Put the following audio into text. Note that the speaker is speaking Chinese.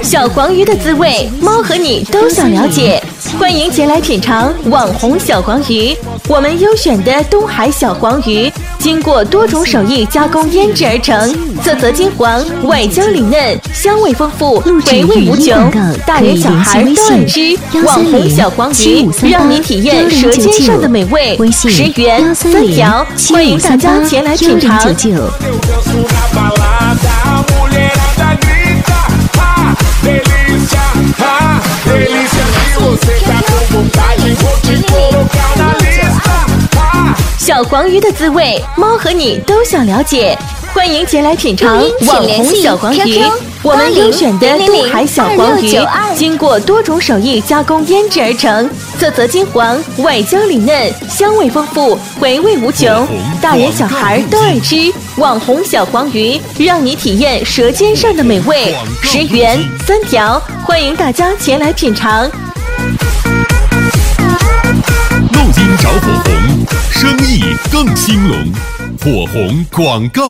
小黄鱼的滋味，猫和你都想了解。欢迎前来品尝网红小黄鱼。我们优选的东海小黄鱼，经过多种手艺加工腌制而成，色泽金黄，外焦里嫩，香味丰富，回味无穷，大人小孩都爱吃。网红小黄鱼，让你体验舌尖上的美味，10元3条，欢迎大家前来品尝。小黄鱼的滋味，猫和你都想了解。欢迎前来品尝网红小黄鱼。我们优选的东海小黄鱼，经过多种手艺加工腌制而成，色泽金黄，外焦里嫩，香味丰富，回味无穷，大人小孩都爱吃。网红小黄鱼，让你体验舌尖上的美味，10元3条，欢迎大家前来品尝。 录音找火红，生意更兴隆，火红广告。